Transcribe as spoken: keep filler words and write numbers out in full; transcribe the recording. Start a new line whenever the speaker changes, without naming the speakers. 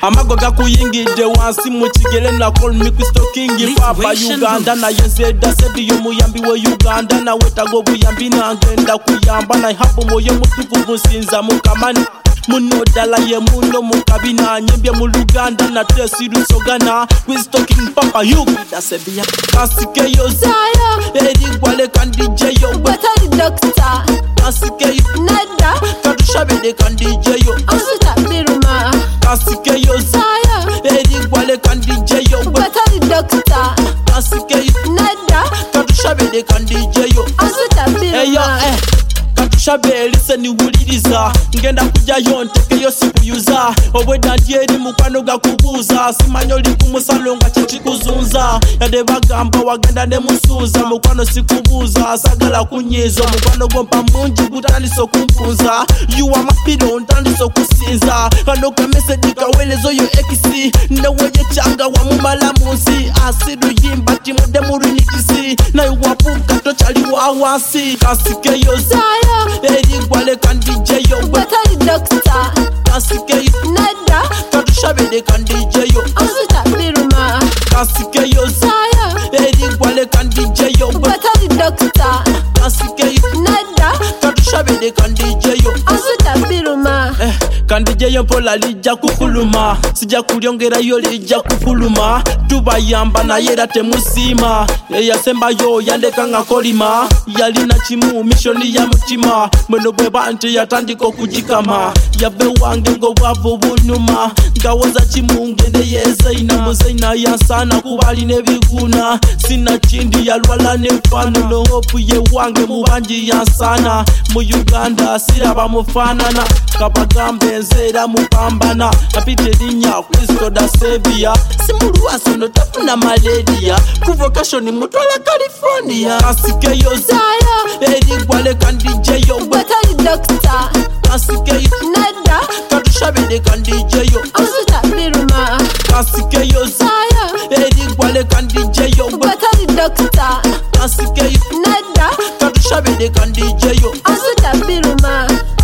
Amago gakuyingide wansi mu kigere na call me Kristo King Papa Uganda na yenzeda sedi yo muyambi we Uganda na wetago buyambi na ngenda kuyamba na hapo moyo mutukuvu sinza mukamani muno dala ye muno mukabina nyembye mu Luganda na tesiru sogana Kristo King Papa Uganda sebia kasike yo
Zaya
eri kwale kandi jeyo
Batari doctor
kasike yo
Nada
kadushabede kandi jeyo
Asuta biruma
kasike yo
Zaya
eri kwale kandi jeyo
Batari doctor
kasike yo
Nada
kadushabede kandi jeyo
Asuta biruma
Eyo eh Katushabe lise ni wuliriza ngenda kujya yonteke yo sikuyuza obweda ndieri mukwano gakubuza simanyo likumusalonga kyekikuzunza yade bagamba wagenda ne musuza mukwano sikubuza sagala kunyiza mukwano gompa mungi gutandisa kumpunza you are my pillow ntandisa kusinza kano ka message kawelezo yo exi ndeweye cyanga wa mumala munsi asidu yimba timude murunyikisi na yuwapuka to chali wa wansi kasike yo
Zaya
eri kwale kandi jeyo
Batari doctor
kasike yo
Nada
kadushabede kandi jeyo
Asuta biruma
kasike yo
Zaya
eri kwale kandi jeyo
Batari doctor
kasike yo
Nada
kadushabede kandi jeyo
Asuta biruma
eh kandi jeyo mpola lijja kukuluma sijja kulyongera yo lijja kupuluma tubayamba na yera temusima eyasemba yo yandeka nga kolima yalina kimu mishoni ya mutima mweno bwe banti yatandika okujikama yave wange ngo bwavu bunuma ngawoza kimu ngende yezaina muzaina yansana kubali nebiguna sina kindi yalwala nefano no hopu ye wange mubanji yansana mu Uganda siraba mufanana kabagambe nzera mupambana apite linya Kristo da Savior simuluwaso no tafuna malaria kuvocation mutwala California kasike yo
Zaya
eri kwale kandi jeyo
Batari doctor
kasike yo
Nada
kadushabede kandi jeyo
Asuta biruma
kasike yo
Zaya
eri kwale kandi jeyo
Batari doctor
kasike yo
Nada
kadushabede kandi jeyo
Asuta biruma